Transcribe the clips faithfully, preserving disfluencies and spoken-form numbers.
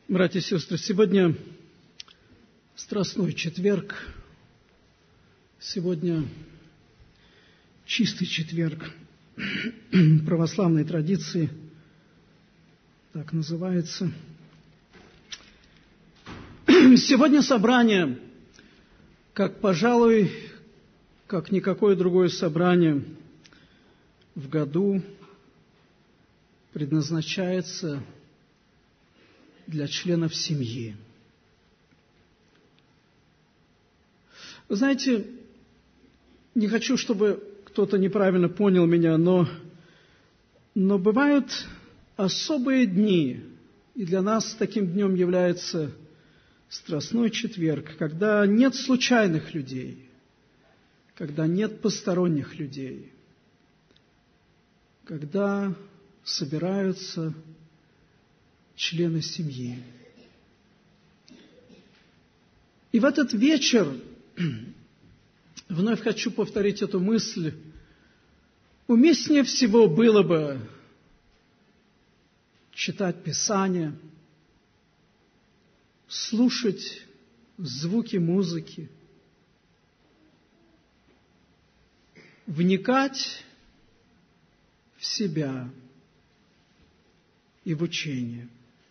Братья и сестры, сегодня Страстной четверг, сегодня чистый четверг православной традиции, так называется. Сегодня собрание, как, пожалуй, как никакое другое собрание в году, предназначается для членов семьи. Вы знаете, не хочу, чтобы кто-то неправильно понял меня, но, но бывают особые дни, и для нас таким днем является Страстной четверг, когда нет случайных людей, когда нет посторонних людей, когда собираются члены семьи. И в этот вечер, вновь хочу повторить эту мысль, уместнее всего было бы читать Писание, слушать звуки музыки, вникать в себя и в учение.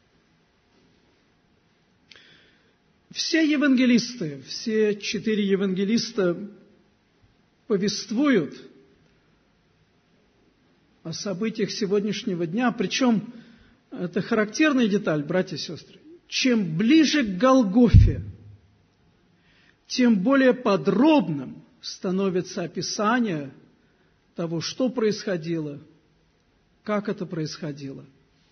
Все евангелисты, все четыре евангелиста повествуют о событиях сегодняшнего дня, причем это характерная деталь, братья и сестры. Чем ближе к Голгофе, тем более подробным становится описание того, что происходило, как это происходило.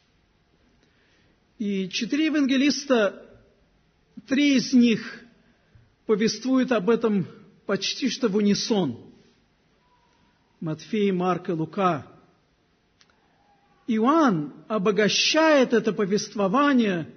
И четыре евангелиста, три из них повествуют об этом почти что в унисон. Матфей, Марк и Лука. Иоанн обогащает это повествование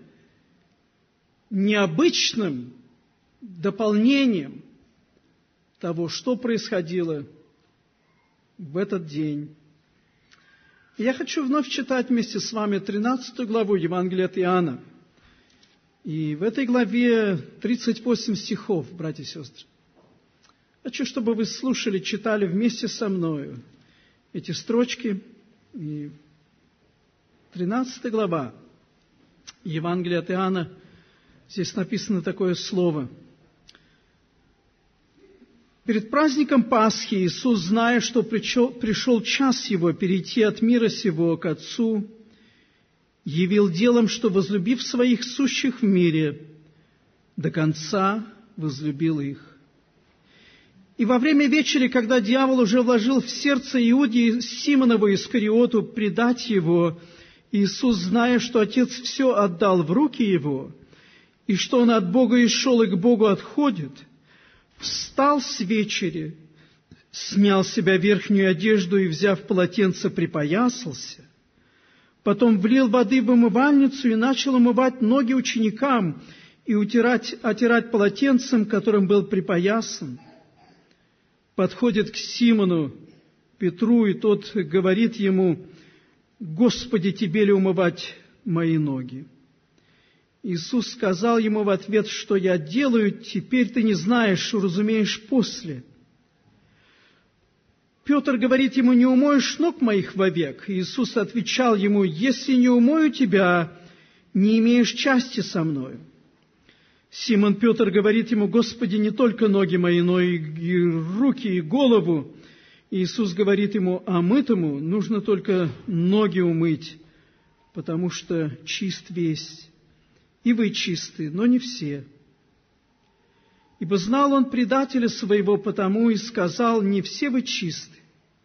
необычным дополнением того, что происходило в этот день. И я хочу вновь читать вместе с вами тринадцатую главу Евангелия от Иоанна. И в этой главе тридцать восемь стихов, братья и сестры. Хочу, чтобы вы слушали, читали вместе со мною эти строчки. И тринадцатая глава Евангелия от Иоанна, здесь написано такое слово. «Перед праздником Пасхи Иисус, зная, что пришел, пришел час Его перейти от мира сего к Отцу, явил делом, что, возлюбив своих сущих в мире, до конца возлюбил их. И во время вечери, когда дьявол уже вложил в сердце Иуде Симонову Искариоту предать его, Иисус, зная, что Отец все отдал в руки Его, и что Он от Бога исшел и к Богу отходит, встал с вечери, снял с себя верхнюю одежду и, взяв полотенце, припоясался, потом влил воды в умывальницу и начал умывать ноги ученикам и утирать, отирать полотенцем, которым был припоясан. Подходит к Симону Петру, и тот говорит ему: «Господи, тебе ли умывать мои ноги?» Иисус сказал ему в ответ: «Что я делаю, теперь ты не знаешь, уразумеешь после». Петр говорит ему: «Не умоешь ног моих вовек?» Иисус отвечал ему: «Если не умою тебя, не имеешь части со мною». Симон Петр говорит ему: «Господи, не только ноги мои, но и руки, и голову». Иисус говорит ему: «Омытому нужно только ноги умыть, потому что чист весь. И вы чисты, но не все. Ибо знал он предателя своего, потому и сказал: не все вы чисты».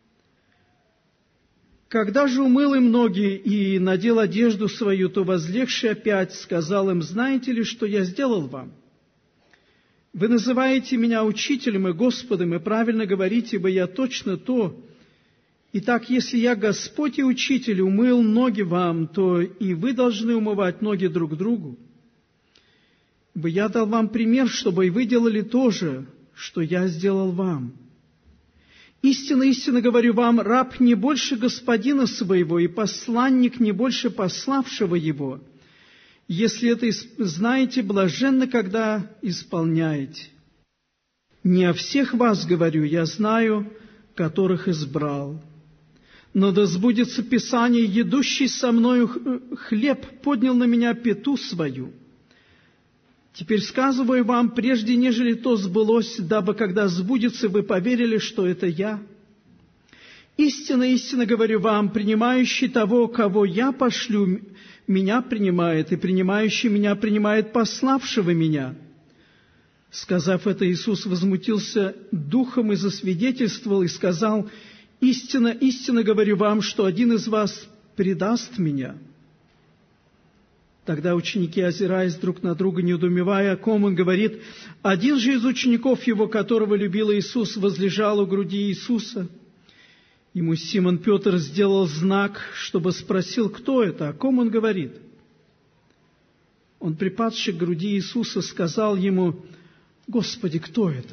Когда же умыл им ноги и надел одежду свою, то, возлегший опять, сказал им: «Знаете ли, что я сделал вам? Вы называете меня учителем и Господом, и правильно говорите, ибо я точно то. Итак, если я Господь и Учитель умыл ноги вам, то и вы должны умывать ноги друг другу. Ибо я дал вам пример, чтобы и вы делали то же, что я сделал вам. Истинно, истинно говорю вам, раб не больше господина своего, и посланник не больше пославшего его. Если это знаете, блаженно, когда исполняете. Не о всех вас говорю, я знаю, которых избрал. Но да сбудется Писание, едущий со мною хлеб поднял на меня пяту свою. Теперь сказываю вам, прежде нежели то сбылось, дабы, когда сбудется, вы поверили, что это я. Истинно, истинно говорю вам, принимающий того, кого я пошлю, меня принимает, и принимающий меня принимает пославшего меня». Сказав это, Иисус возмутился духом и засвидетельствовал, и сказал: «Истинно, истинно говорю вам, что один из вас предаст меня». Тогда ученики, озираясь друг на друга, недоумевая, о ком он говорит, один же из учеников его, которого любил Иисус, возлежал у груди Иисуса. Ему Симон Петр сделал знак, чтобы спросил, кто это, о ком он говорит. Он, припадший к груди Иисуса, сказал ему: «Господи, кто это?»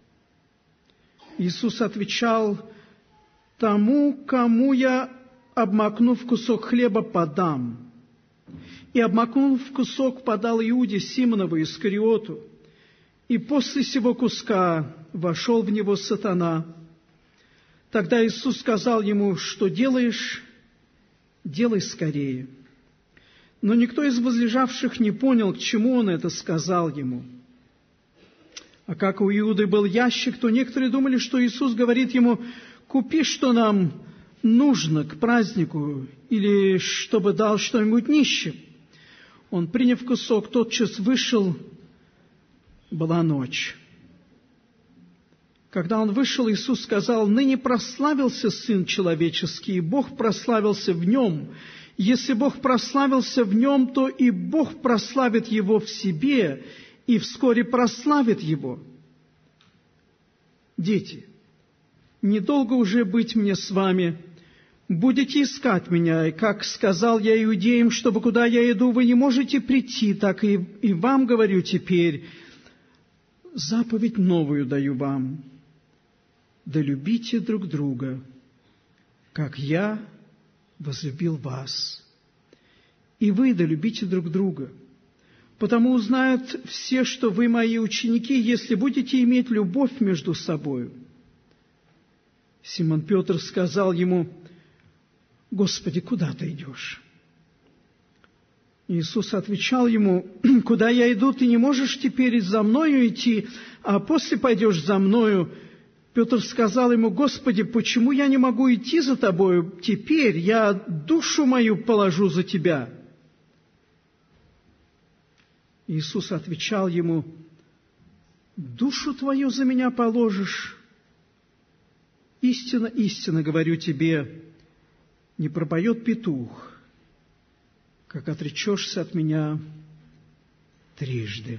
Иисус отвечал: «Тому, кому я, обмакнув кусок хлеба, подам». И, обмакнув кусок, подал Иуде Симонову Искариоту. И после сего куска вошел в него сатана. Тогда Иисус сказал ему: «Что делаешь? Делай скорее». Но никто из возлежавших не понял, к чему он это сказал ему. А как у Иуды был ящик, то некоторые думали, что Иисус говорит ему: «Купи, что нам нужно к празднику, или чтобы дал что-нибудь нищим». Он, приняв кусок, тотчас вышел. Была ночь. Когда он вышел, Иисус сказал: «Ныне прославился Сын Человеческий, и Бог прославился в Нем. Если Бог прославился в Нем, то и Бог прославит Его в себе, и вскоре прославит Его. Дети, недолго уже быть мне с вами. Будете искать меня, и, как сказал я иудеям, чтобы куда я иду, вы не можете прийти, так и, и вам говорю теперь. Заповедь новую даю вам: да любите друг друга, как я возлюбил вас. И вы да любите друг друга. Потому узнают все, что вы мои ученики, если будете иметь любовь между собою». Симон Петр сказал ему: «Господи, куда ты идешь?» Иисус отвечал ему: «Куда я иду, ты не можешь теперь за мною идти, а после пойдешь за мною». Петр сказал ему: «Господи, почему я не могу идти за тобою теперь? Я душу мою положу за тебя». Иисус отвечал ему: «Душу твою за меня положишь? Истинно, истинно говорю тебе, не пропоет петух, как отречешься от меня трижды».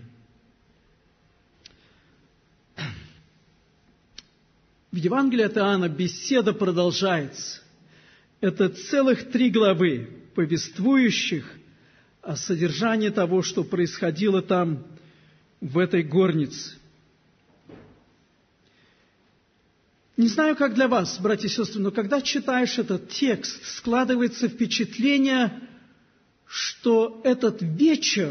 В Евангелии от Иоанна беседа продолжается. Это целых три главы, повествующих о содержании того, что происходило там, в этой горнице. Не знаю, как для вас, братья и сестры, но когда читаешь этот текст, складывается впечатление, что этот вечер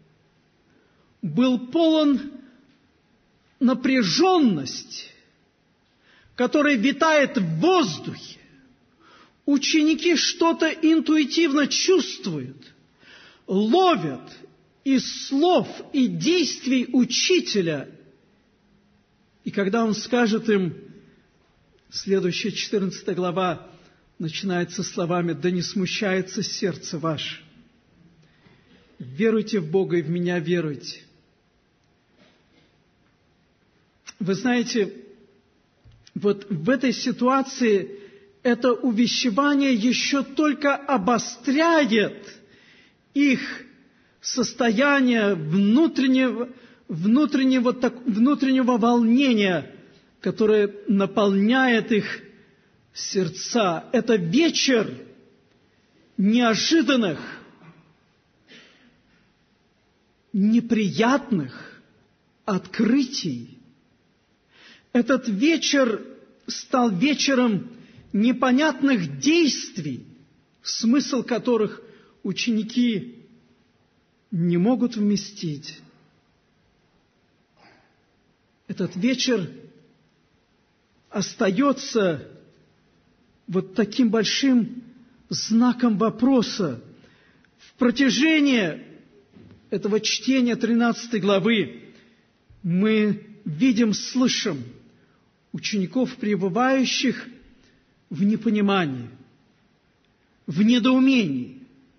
был полон напряженности, которая витает в воздухе. Ученики что-то интуитивно чувствуют, ловят из слов и действий учителя. И когда он скажет им, следующая четырнадцатая глава начинается словами: «Да не смущается сердце ваше. Веруйте в Бога и в меня веруйте». Вы знаете, вот в этой ситуации это увещевание еще только обостряет их состояние внутреннего, внутреннего, так, внутреннего волнения, которое наполняет их сердца. Это вечер неожиданных, неприятных открытий. Этот вечер стал вечером непонятных действий, смысл которых ученики не могут вместить. Этот вечер остается вот таким большим знаком вопроса. В протяжении этого чтения тринадцатой главы мы видим, слышим учеников, пребывающих в непонимании, в недоумении.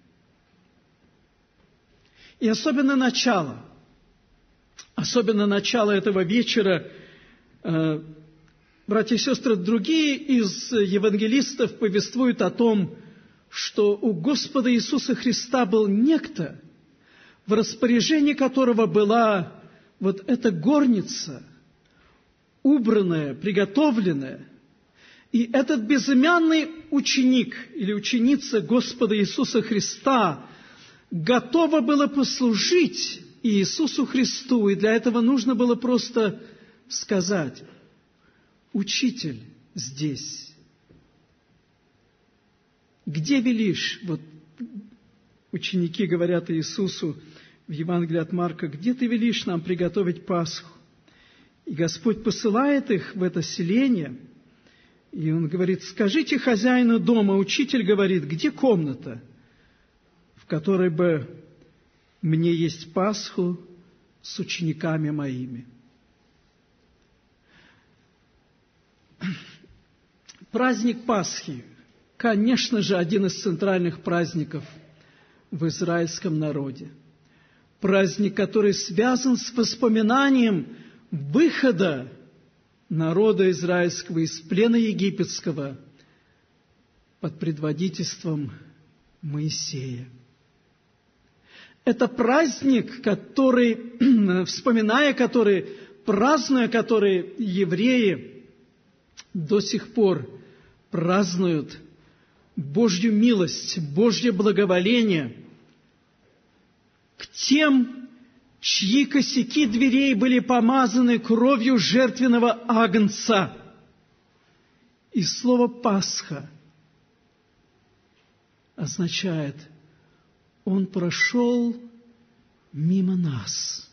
И особенно начало, особенно начало этого вечера, э, братья и сестры, другие из евангелистов повествуют о том, что у Господа Иисуса Христа был некто, в распоряжении которого была вот эта горница, убранная, приготовленная. И этот безымянный ученик или ученица Господа Иисуса Христа готова была послужить Иисусу Христу, и для этого нужно было просто сказать: «Учитель здесь». «Где велишь?» Вот ученики говорят Иисусу в Евангелии от Марка: «Где ты велишь нам приготовить Пасху?» И Господь посылает их в это селение, и Он говорит: «Скажите хозяину дома». Учитель говорит: «Где комната, в которой бы мне есть Пасху с учениками моими?» Праздник Пасхи, конечно же, один из центральных праздников в израильском народе. Праздник, который связан с воспоминанием выхода народа израильского из плена египетского под предводительством Моисея. Это праздник, который, вспоминая который, празднуя который, евреи до сих пор празднуют Божью милость, Божье благоволение к тем, чьи косяки дверей были помазаны кровью жертвенного агнца. И слово «Пасха» означает: Он прошел мимо нас.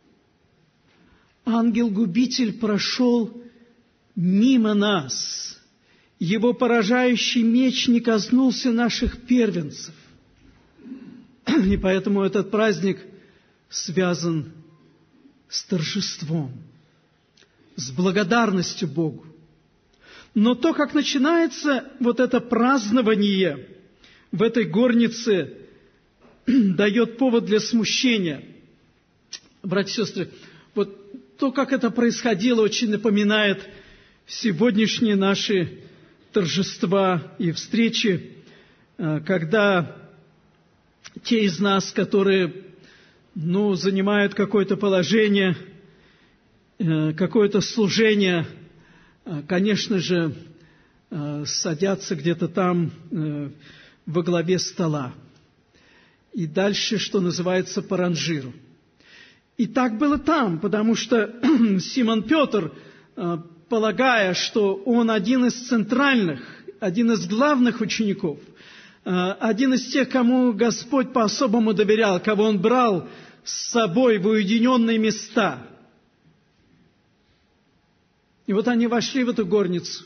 Ангел-губитель прошел мимо нас. Его поражающий меч не коснулся наших первенцев. И поэтому этот праздник связан с торжеством, с благодарностью Богу. Но то, как начинается вот это празднование в этой горнице, дает повод для смущения. Братья и сестры, вот то, как это происходило, очень напоминает сегодняшние наши торжества и встречи, когда те из нас, которые, ну, занимают какое-то положение, какое-то служение, конечно же, садятся где-то там во главе стола. И дальше, что называется, по ранжиру. И так было там, потому что Симон Петр, полагая, что он один из центральных, один из главных учеников, один из тех, кому Господь по-особому доверял, кого Он брал с собой в уединенные места. И вот они вошли в эту горницу.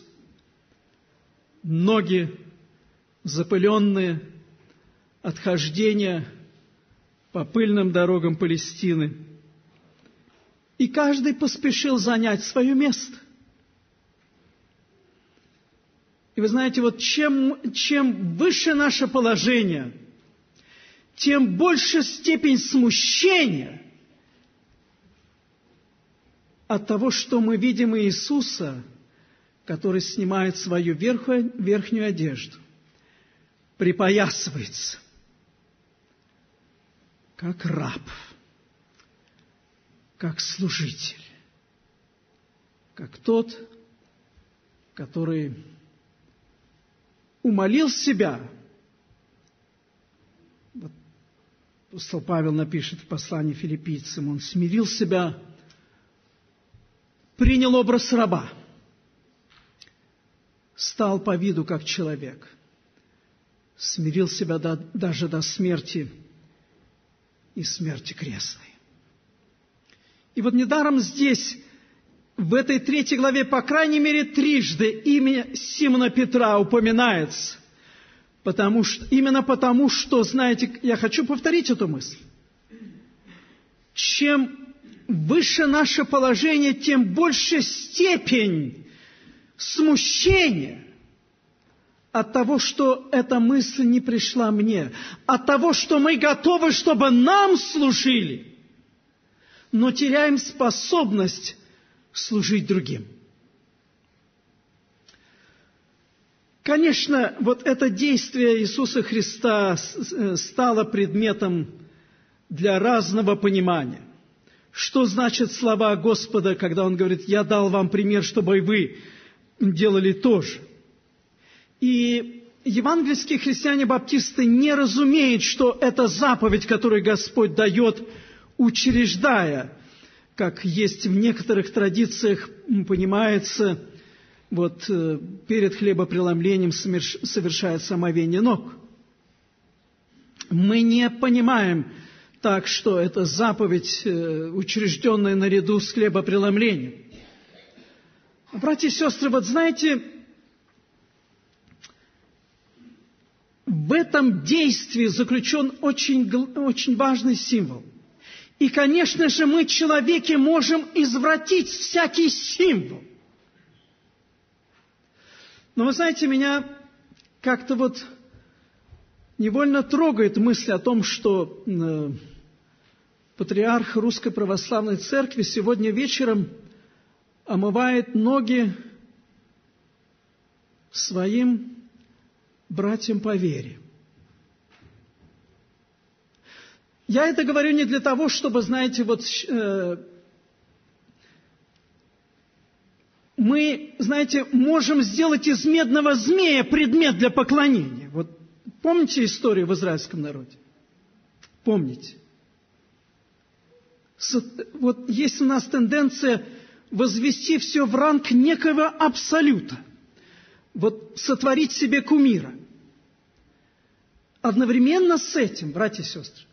Ноги запыленные от хождения по пыльным дорогам Палестины. И каждый поспешил занять свое место. И вы знаете, вот чем, чем выше наше положение, тем больше степень смущения от того, что мы видим Иисуса, который снимает свою верхнюю, верхнюю одежду, припоясывается, как раб, как служитель, как тот, который умолил себя. Вот апостол Павел напишет в послании филиппийцам: он смирил себя, принял образ раба, стал по виду как человек, смирил себя до, даже до смерти и смерти крестной. И вот недаром здесь, в этой третьей главе, по крайней мере, трижды имя Симона Петра упоминается. Потому что, именно потому, что, знаете, я хочу повторить эту мысль. Чем выше наше положение, тем больше степень смущения от того, что эта мысль не пришла мне, от того, что мы готовы, чтобы нам служили, но теряем способность служить другим. Конечно, вот это действие Иисуса Христа стало предметом для разного понимания. Что значит слова Господа, когда Он говорит: «Я дал вам пример, чтобы и вы делали то же». И евангельские христиане-баптисты не разумеют, что это заповедь, которую Господь дает, учреждая, как есть в некоторых традициях, понимается, вот перед хлебопреломлением совершается омовение ног. Мы не понимаем так, что это заповедь, учрежденная наряду с хлебопреломлением. Братья и сестры, вот знаете, в этом действии заключен очень, очень важный символ. И, конечно же, мы, человеки, можем извратить всякий символ. Но вы знаете, меня как-то вот невольно трогает мысль о том, что э, патриарх Русской Православной Церкви сегодня вечером омывает ноги своим братьям по вере. Я это говорю не для того, чтобы, знаете, вот э, мы, знаете, можем сделать из медного змея предмет для поклонения. Вот помните историю в израильском народе? Помните? С, вот есть у нас тенденция возвести все в ранг некого абсолюта. Вот сотворить себе кумира. Одновременно с этим, братья и сестры,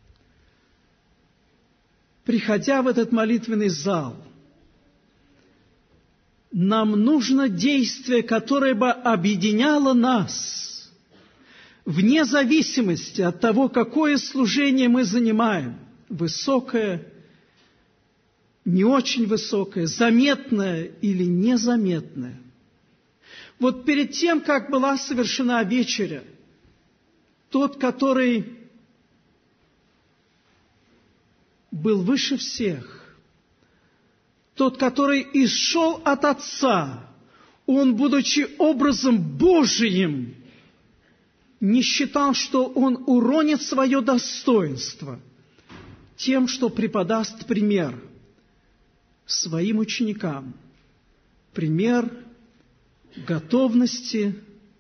приходя в этот молитвенный зал, нам нужно действие, которое бы объединяло нас, вне зависимости от того, какое служение мы занимаем, высокое, не очень высокое, заметное или незаметное. Вот перед тем, как была совершена вечеря, тот, который был выше всех, тот, который исшел от Отца, Он, будучи образом Божиим, не считал, что Он уронит свое достоинство тем, что преподаст пример своим ученикам, пример готовности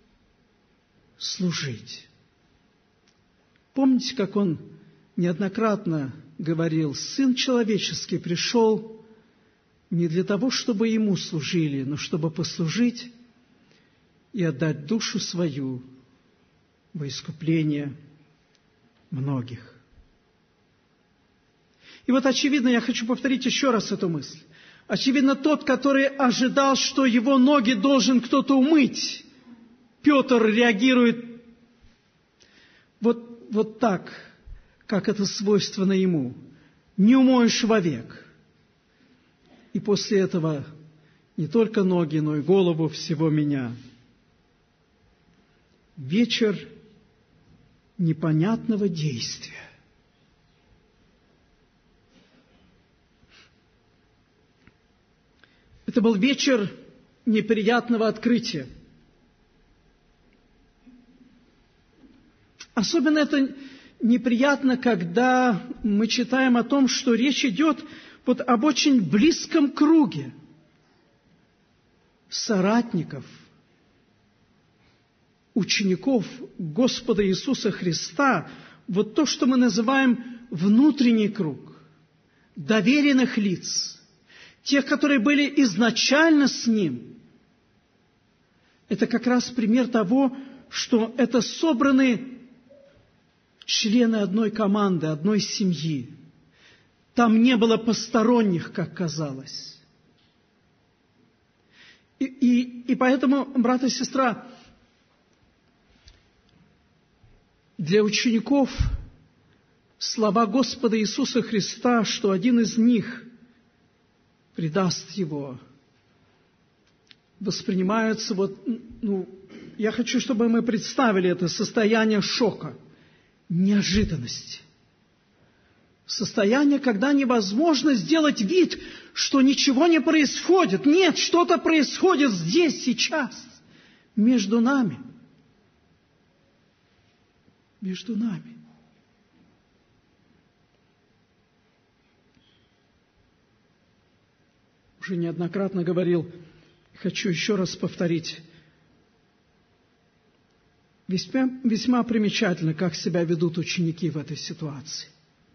служить. Помните, как Он неоднократно говорил: «Сын человеческий пришел не для того, чтобы Ему служили, но чтобы послужить и отдать душу свою во искупление многих». И вот, очевидно, я хочу повторить еще раз эту мысль. Очевидно, тот, который ожидал, что его ноги должен кто-то умыть, Петр реагирует вот, вот так, как это свойственно ему. «Не умоешь вовек». И после этого не только ноги, но и голову всего меня. Вечер непонятного действия. Это был вечер неприятного открытия. Особенно это неприятно, когда мы читаем о том, что речь идет вот об очень близком круге соратников, учеников Господа Иисуса Христа, вот то, что мы называем внутренний круг, доверенных лиц, тех, которые были изначально с Ним. Это как раз пример того, что это собраны члены одной команды, одной семьи. Там не было посторонних, как казалось. И, и, и поэтому, брат и сестра, для учеников слова Господа Иисуса Христа, что один из них предаст Его, воспринимаются вот, ну, я хочу, чтобы мы представили это состояние шока, неожиданности. Состояние, когда невозможно сделать вид, что ничего не происходит. Нет, что-то происходит здесь, сейчас, между нами. Между нами. Уже неоднократно говорил, хочу еще раз повторить. Весьма, весьма примечательно, как себя ведут ученики в этой ситуации.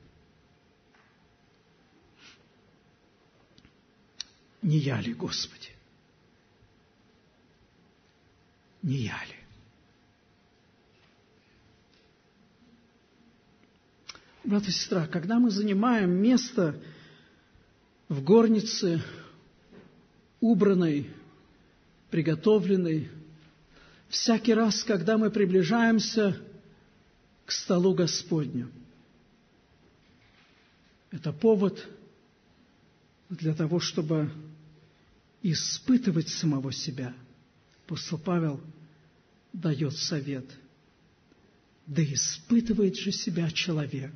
Не я ли, Господи? Не я ли? Брат и сестра, когда мы занимаем место в горнице, убранной, приготовленной, всякий раз, когда мы приближаемся к столу Господню, это повод для того, чтобы испытывать самого себя. Апостол Павел дает совет. Да испытывает же себя человек.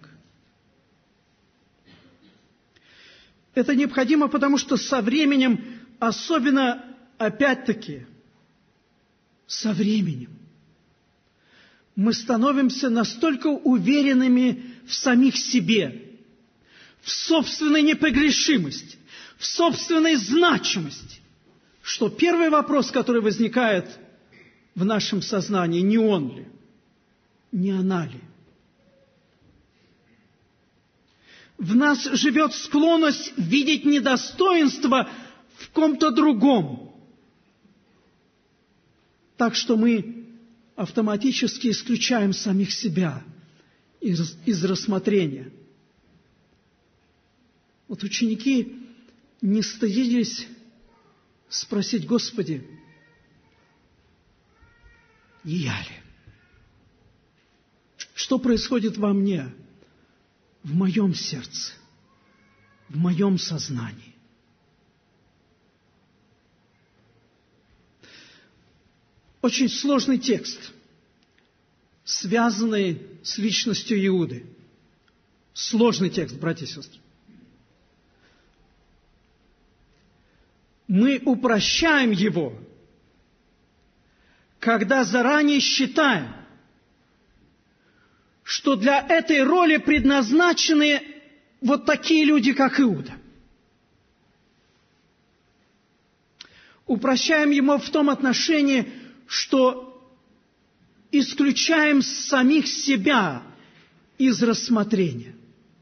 Это необходимо, потому что со временем, особенно, опять-таки, со временем, мы становимся настолько уверенными в самих себе, в собственной непогрешимости, в собственной значимости, что первый вопрос, который возникает в нашем сознании, не он ли, не она ли. В нас живет склонность видеть недостоинство в ком-то другом. Так что мы автоматически исключаем самих себя из, из рассмотрения. Вот ученики не стыдились спросить: Господи, не я ли? Что происходит во мне, в моем сердце, в моем сознании? Очень сложный текст, связанный с личностью Иуды. Сложный текст, братья и сестры. Мы упрощаем его, когда заранее считаем, что для этой роли предназначены вот такие люди, как Иуда. Упрощаем его в том отношении, что исключаем самих себя из рассмотрения.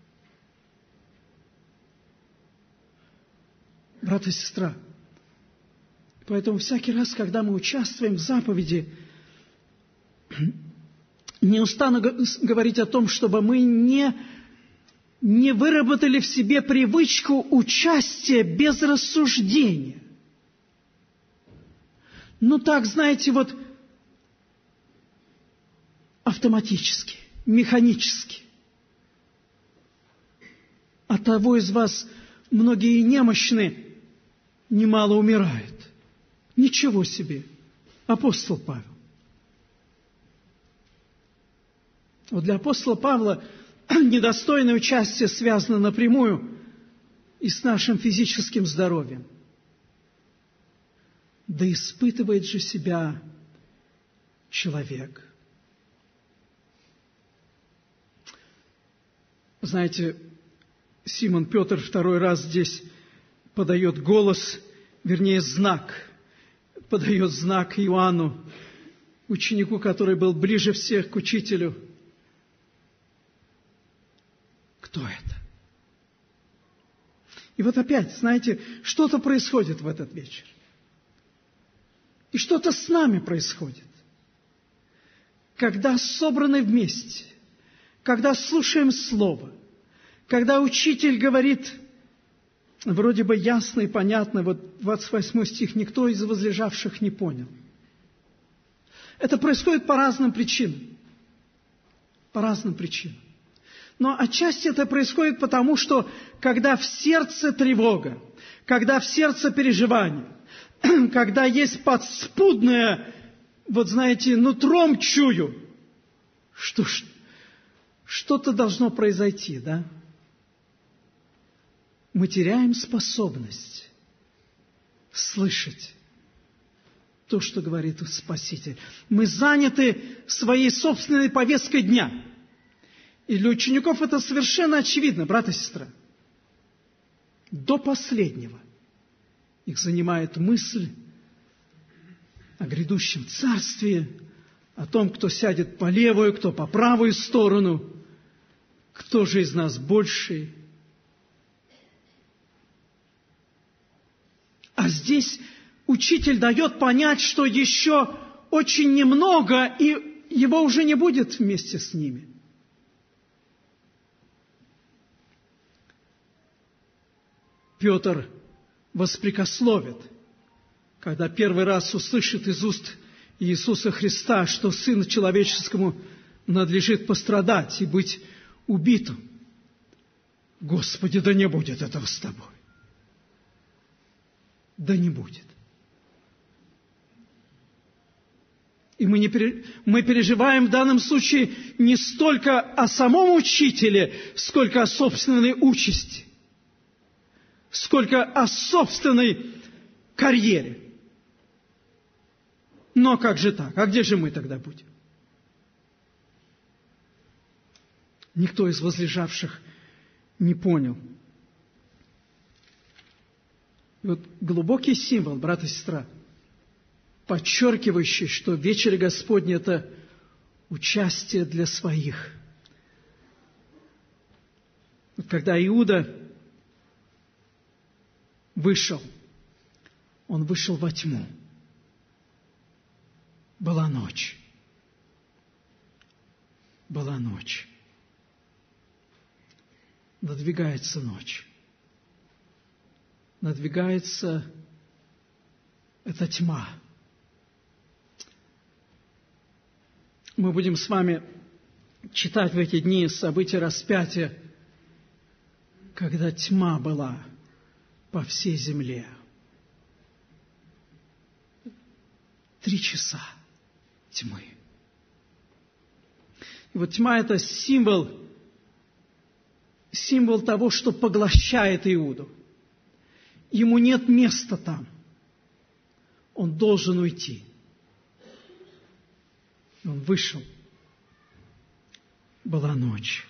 Брат и сестра, поэтому всякий раз, когда мы участвуем в заповеди, не устану говорить о том, чтобы мы не, не выработали в себе привычку участия без рассуждения. Ну так, знаете, вот автоматически, механически. От того из вас многие немощны, немало умирают. Ничего себе! Апостол Павел. Вот для апостола Павла недостойное участие связано напрямую и с нашим физическим здоровьем. Да испытывает же себя человек. Знаете, Симон Петр второй раз здесь подает голос, вернее, знак, подает знак Иоанну, ученику, который был ближе всех к учителю. Кто это? И вот опять, знаете, что-то происходит в этот вечер. И что-то с нами происходит. Когда собраны вместе, когда слушаем Слово, когда учитель говорит, вроде бы ясно и понятно, вот двадцать восьмой стих, никто из возлежавших не понял. Это происходит по разным причинам. По разным причинам. Но отчасти это происходит потому, что когда в сердце тревога, когда в сердце переживание, когда есть подспудное, вот знаете, нутром чую, что что-то должно произойти, да? Мы теряем способность слышать то, что говорит Спаситель. Мы заняты своей собственной повесткой дня. И для учеников это совершенно очевидно, брат и сестра. До последнего их занимает мысль о грядущем царстве, о том, кто сядет по левую, кто по правую сторону, кто же из нас больший. А здесь учитель дает понять, что еще очень немного, и его уже не будет вместе с ними. Петр воспрекословит, когда первый раз услышит из уст Иисуса Христа, что Сыну Человеческому надлежит пострадать и быть убитым. Господи, да не будет этого с тобой. Да не будет. И мы, не пере... мы переживаем в данном случае не столько о самом учителе, сколько о собственной участи, сколько о собственной карьере. Но как же так? А где же мы тогда будем? Никто из возлежавших не понял. И вот глубокий символ, брат и сестра, подчеркивающий, что вечеря Господня – это участие для своих. Вот когда Иуда вышел, он вышел во тьму. Была ночь. Была ночь. Надвигается ночь. Надвигается эта тьма. Мы будем с вами читать в эти дни события распятия, когда тьма была по всей земле. Три часа тьмы. И вот тьма – это символ, символ того, что поглощает Иуду. Ему нет места там. Он должен уйти. Он вышел. Была ночь.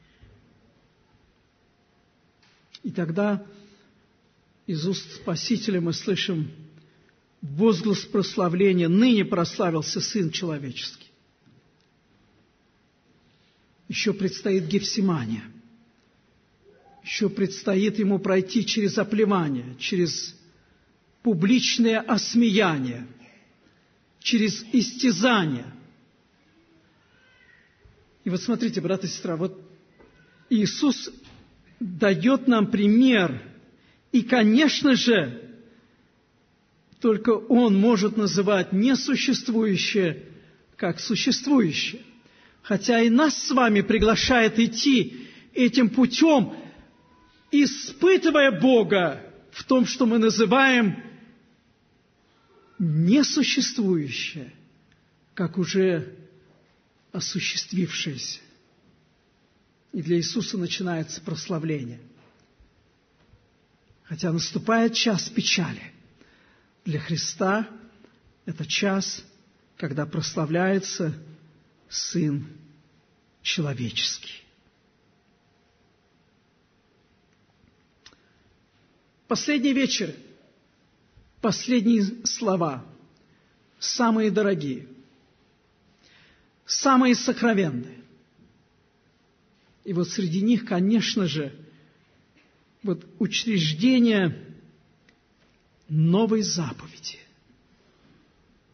И тогда из уст Спасителя мы слышим возглас прославления: «Ныне прославился Сын Человеческий». Еще предстоит Гефсимания. Еще предстоит ему пройти через оплевание, через публичное осмеяние, через истязание. И вот смотрите, брат и сестра, вот Иисус дает нам пример, и, конечно же, только Он может называть несуществующее как существующее. Хотя и нас с вами приглашает идти этим путем, испытывая Бога в том, что мы называем несуществующее, как уже осуществившееся. И для Иисуса начинается прославление. Хотя наступает час печали. Для Христа это час, когда прославляется Сын Человеческий. Последний вечер, последние слова, самые дорогие, самые сокровенные. И вот среди них, конечно же, вот учреждение новой заповеди.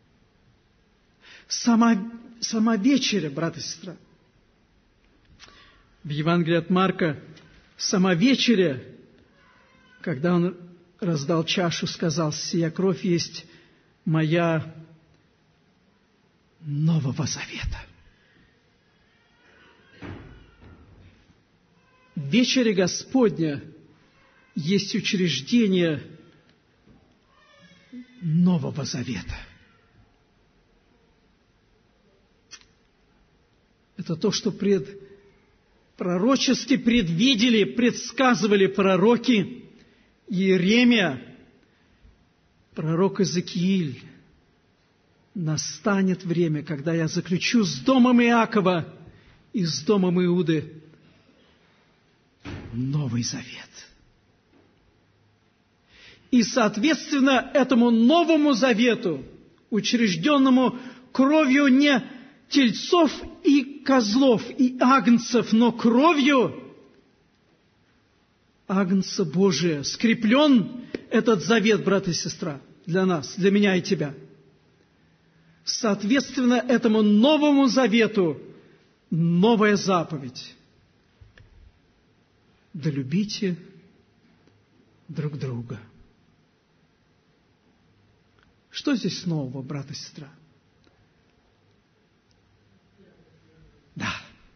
Сама, сама вечеря, брат и сестра, В Евангелии от Марка сама вечеря, когда Он раздал чашу, сказал: «Сия кровь есть моя нового завета». Вечеря Господня есть учреждение Нового Завета. Это то, что пред, пророчески предвидели, предсказывали пророки Иеремия, пророк Иезекииль. Настанет время, когда я заключу с домом Иакова и с домом Иуды Новый Завет. И, соответственно, этому Новому Завету, учрежденному кровью не тельцов и козлов, и агнцев, но кровью Агнца Божия, скреплен этот завет, брат и сестра, для нас, для меня и тебя. Соответственно, этому Новому Завету новая заповедь. Да любите друг друга. Что здесь нового, брат и сестра? Да.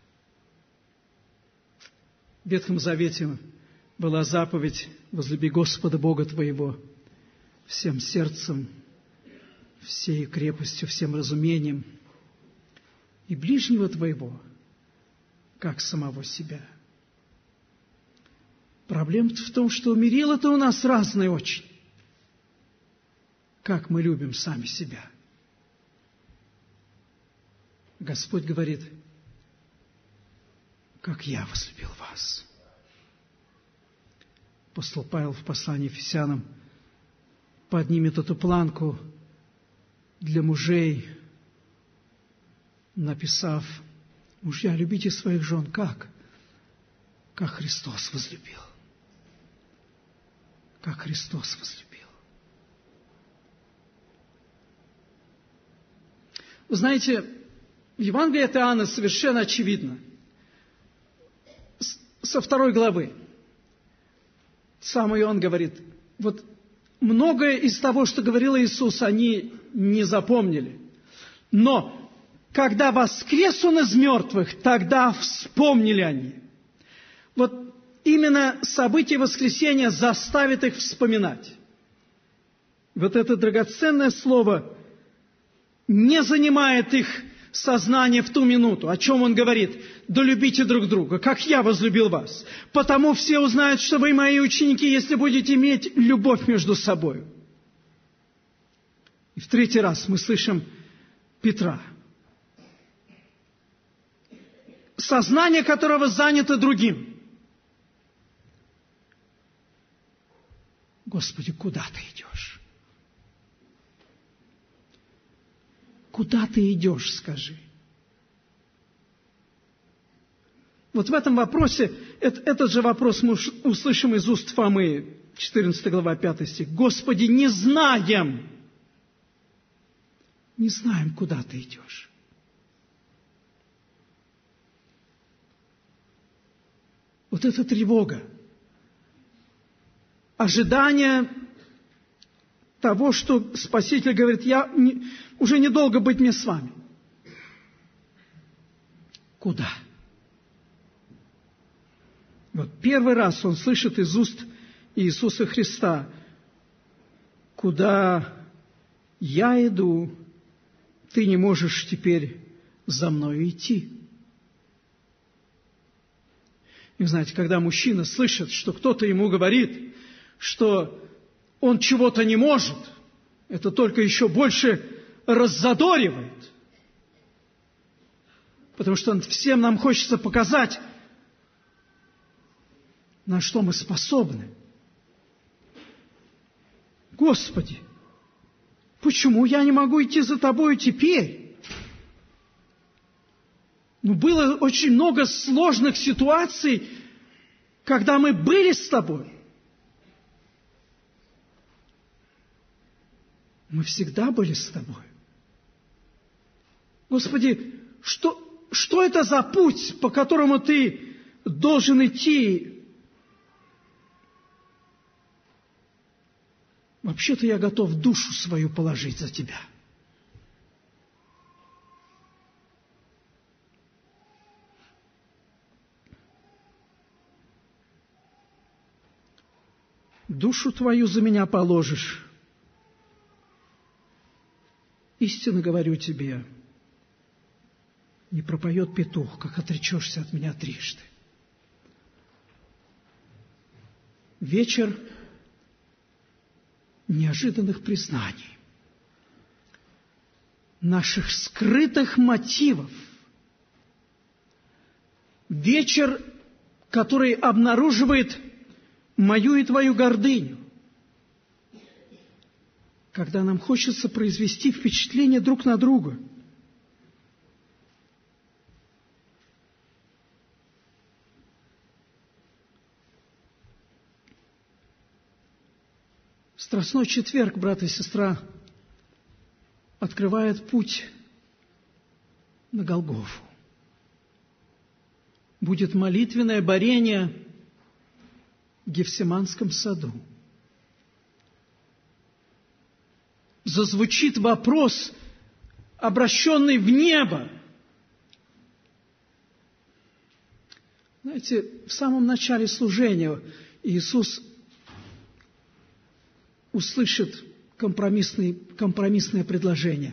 В Ветхом Завете была заповедь: возлюби Господа Бога твоего всем сердцем, всей крепостью, всем разумением, и ближнего твоего, как самого себя. Проблема в том, что мерила-то у нас разные очень. Как мы любим сами себя. Господь говорит: как я возлюбил вас. Апостол Павел в послании Ефесянам поднимет эту планку для мужей, написав: мужья, любите своих жен как? Как Христос возлюбил. Как Христос возлюбил. Вы знаете, в Евангелии от Иоанна совершенно очевидно, со второй главы, сам Иоанн говорит, вот многое из того, что говорил Иисус, они не запомнили. Но когда воскрес Он из мертвых, тогда вспомнили они. Вот именно событие воскресения заставит их вспоминать. Вот это драгоценное слово не занимает их сознание в ту минуту. О чем Он говорит? Да любите друг друга, как я возлюбил вас. Потому все узнают, что вы мои ученики, если будете иметь любовь между собой. И в третий раз мы слышим Петра, сознание которого занято другим. Господи, куда ты идешь? Куда ты идешь, скажи? Вот в этом вопросе, этот же вопрос мы услышим из уст Фомы, четырнадцатая глава, пятый стих. Господи, не знаем, не знаем, куда ты идешь. Вот эта тревога, ожидание того, что Спаситель говорит: я не, уже недолго быть мне с вами. Куда? Вот первый раз он слышит из уст Иисуса Христа: куда я иду, ты не можешь теперь за мною идти. И знаете, когда мужчина слышит, что кто-то ему говорит, что он чего-то не может, это только еще больше раззадоривает. Потому что всем нам хочется показать, на что мы способны. Господи, почему я не могу идти за Тобою теперь? Ну, было очень много сложных ситуаций, когда мы были с Тобой. Мы всегда были с Тобой. Господи, что, что это за путь, по которому Ты должен идти. Вообще-то я готов душу свою положить за тебя. Душу твою за меня положишь. Истинно говорю тебе, не пропоет петух, как отречешься от меня трижды. Вечер неожиданных признаний, наших скрытых мотивов. Вечер, который обнаруживает мою и твою гордыню, когда нам хочется произвести впечатление друг на друга. Страстной четверг, брат и сестра, открывает путь на Голгофу. Будет молитвенное борение в Гефсиманском саду. Зазвучит вопрос, обращенный в небо. Знаете, в самом начале служения Иисус услышит компромиссный, компромиссное предложение.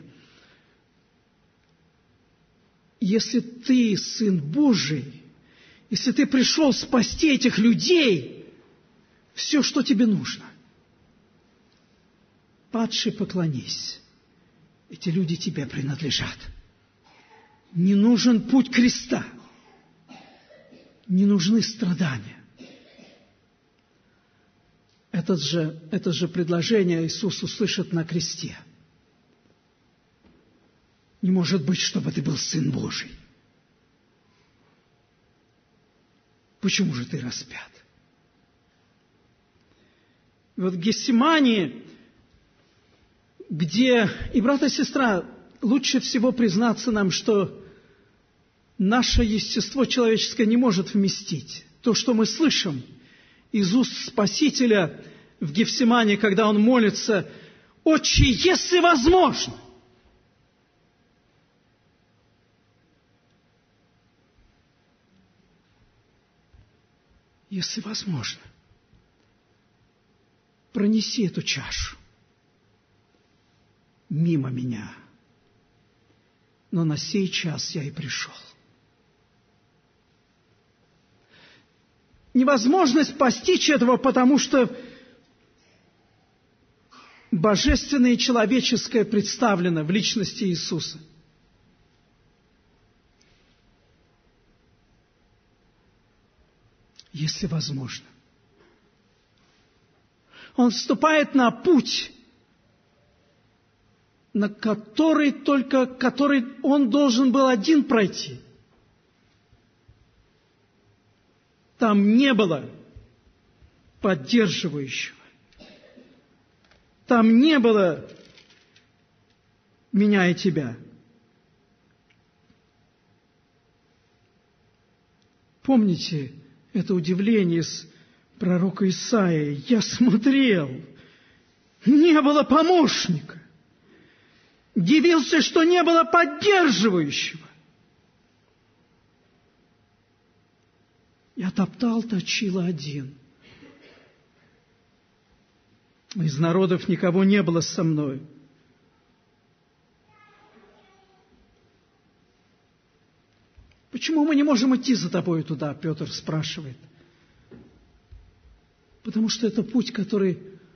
Если ты Сын Божий, если ты пришел спасти этих людей, все, что тебе нужно. Падший, поклонись. Эти люди тебе принадлежат. Не нужен путь креста. Не нужны страдания. Это же, это же предложение Иисус услышит на кресте. Не может быть, чтобы ты был Сын Божий. Почему же ты распят? И вот в Гефсимании, где, и брат и сестра, лучше всего признаться нам, что наше естество человеческое не может вместить то, что мы слышим из уст Спасителя в Гефсимании, когда Он молится: «Отче, если возможно». Если возможно, пронеси эту чашу мимо меня. Но на сей час я и пришел. Невозможность постичь этого, потому что божественное и человеческое представлено в личности Иисуса. Если возможно. Он вступает на путь, на который только, который он должен был один пройти. Там не было поддерживающего. Там не было меня и тебя. Помните это удивление из пророка Исаии? Я смотрел, не было помощника. Дивился, что не было поддерживающего. Я топтал, точил один. Из народов никого не было со мной. Почему мы не можем идти за тобой туда, Петр спрашивает. Потому что это путь, который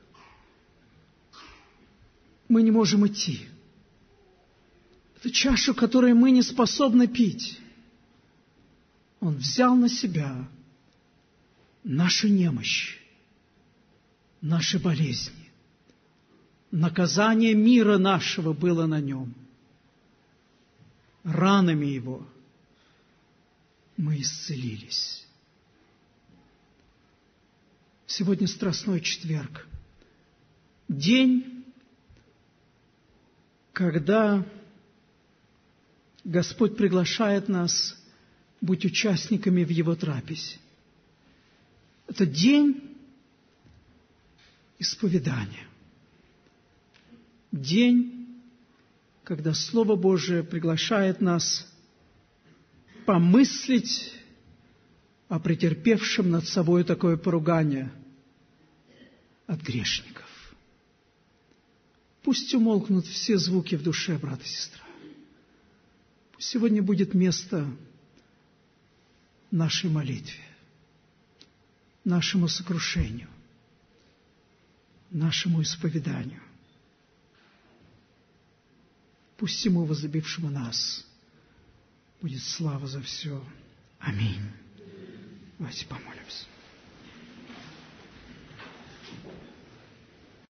мы не можем идти. Это чашу, которую мы не способны пить. Он взял на себя наши немощи, наши болезни. Наказание мира нашего было на нем. Ранами его мы исцелились. Сегодня Страстной четверг. День, когда Господь приглашает нас быть участниками в Его трапезе. Это день исповедания. День, когда Слово Божие приглашает нас помыслить о претерпевшем над собой такое поругание от грешников. Пусть умолкнут все звуки в душе, брат и сестра. Пусть сегодня будет место нашей молитве, нашему сокрушению, нашему исповеданию. Пусть Ему, возлюбившему нас, будет слава за все. Аминь. Давайте помолимся.